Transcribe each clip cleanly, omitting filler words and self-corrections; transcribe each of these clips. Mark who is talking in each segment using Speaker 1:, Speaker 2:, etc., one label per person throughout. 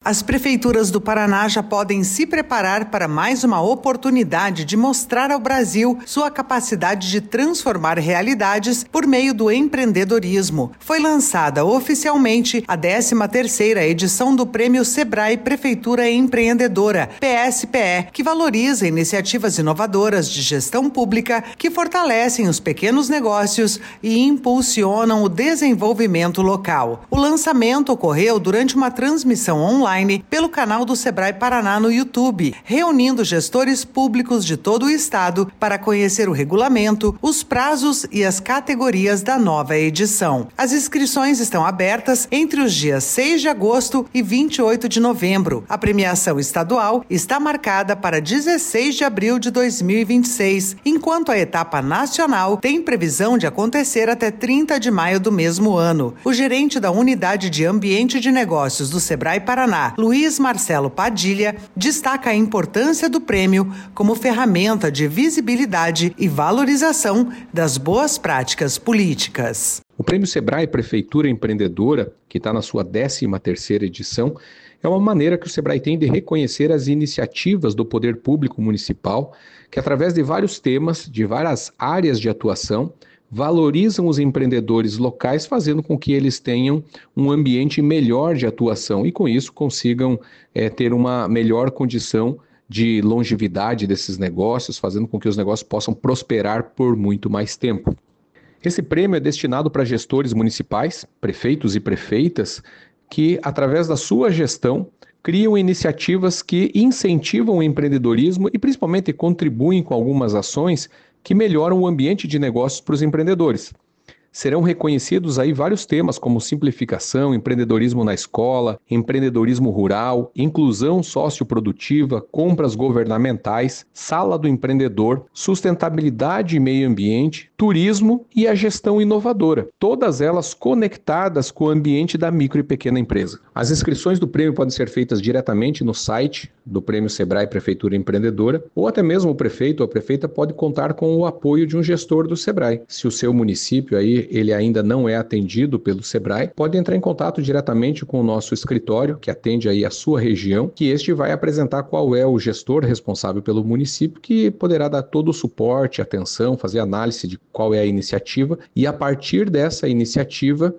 Speaker 1: As prefeituras do Paraná já podem se preparar para mais uma oportunidade de mostrar ao Brasil sua capacidade de transformar realidades por meio do empreendedorismo. Foi lançada oficialmente a 13ª edição do Prêmio Sebrae Prefeitura Empreendedora, PSPE, que valoriza iniciativas inovadoras de gestão pública que fortalecem os pequenos negócios e impulsionam o desenvolvimento local. O lançamento ocorreu durante uma transmissão online pelo canal do Sebrae Paraná no YouTube, reunindo gestores públicos de todo o estado para conhecer o regulamento, os prazos e as categorias da nova edição. As inscrições estão abertas entre os dias 6 de agosto e 28 de novembro. A premiação estadual está marcada para 16 de abril de 2026, enquanto a etapa nacional tem previsão de acontecer até 30 de maio do mesmo ano. O gerente da Unidade de Ambiente de Negócios do Sebrae Paraná, Luiz Marcelo Padilha, destaca a importância do prêmio como ferramenta de visibilidade e valorização das boas práticas políticas.
Speaker 2: O Prêmio Sebrae Prefeitura Empreendedora, que está na sua 13ª edição, é uma maneira que o Sebrae tem de reconhecer as iniciativas do poder público municipal, que através de vários temas, de várias áreas de atuação, valorizam os empreendedores locais, fazendo com que eles tenham um ambiente melhor de atuação e, com isso, consigam ter uma melhor condição de longevidade desses negócios, fazendo com que os negócios possam prosperar por muito mais tempo. Esse prêmio é destinado para gestores municipais, prefeitos e prefeitas, que, através da sua gestão, criam iniciativas que incentivam o empreendedorismo e, principalmente, contribuem com algumas ações que melhoram o ambiente de negócios para os empreendedores. Serão reconhecidos aí vários temas como simplificação, empreendedorismo na escola, empreendedorismo rural, inclusão socioprodutiva, compras governamentais, sala do empreendedor, sustentabilidade e meio ambiente, turismo e a gestão inovadora, todas elas conectadas com o ambiente da micro e pequena empresa. As inscrições do prêmio podem ser feitas diretamente no site do Prêmio Sebrae Prefeitura Empreendedora, ou até mesmo o prefeito ou a prefeita pode contar com o apoio de um gestor do Sebrae. Se o seu município aí ele ainda não é atendido pelo Sebrae, pode entrar em contato diretamente com o nosso escritório, que atende aí a sua região, que este vai apresentar qual é o gestor responsável pelo município, que poderá dar todo o suporte, atenção, fazer análise de qual é a iniciativa, e a partir dessa iniciativa,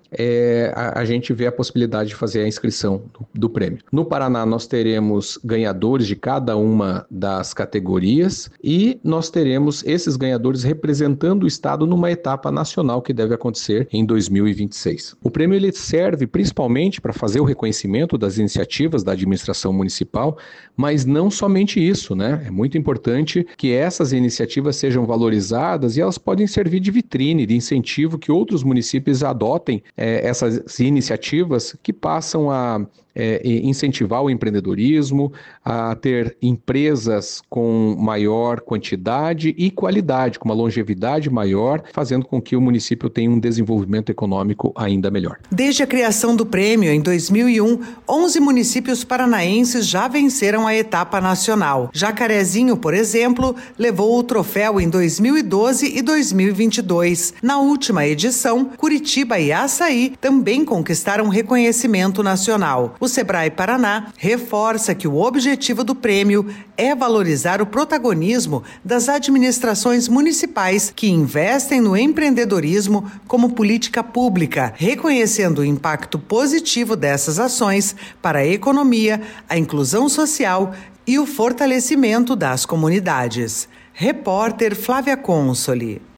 Speaker 2: a gente vê a possibilidade de fazer a inscrição do prêmio. No Paraná, nós teremos ganhadores de cada uma das categorias, e nós teremos esses ganhadores representando o estado numa etapa nacional que deve acontecer em 2026. O prêmio ele serve principalmente para fazer o reconhecimento das iniciativas da administração municipal, mas não somente isso, né? É muito importante que essas iniciativas sejam valorizadas e elas podem servir de vitrine, de incentivo que outros municípios adotem essas iniciativas que passam a incentivar o empreendedorismo, a ter empresas com maior quantidade e qualidade, com uma longevidade maior, fazendo com que o município tenha um desenvolvimento econômico ainda melhor.
Speaker 1: Desde a criação do prêmio, em 2001, 11 municípios paranaenses já venceram a etapa nacional. Jacarezinho, por exemplo, levou o troféu em 2012 e 2022. Na última edição, Curitiba e Açaí também conquistaram reconhecimento nacional. O Sebrae Paraná reforça que o objetivo do prêmio é valorizar o protagonismo das administrações municipais que investem no empreendedorismo como política pública, reconhecendo o impacto positivo dessas ações para a economia, a inclusão social e o fortalecimento das comunidades. Repórter Flávia Consoli.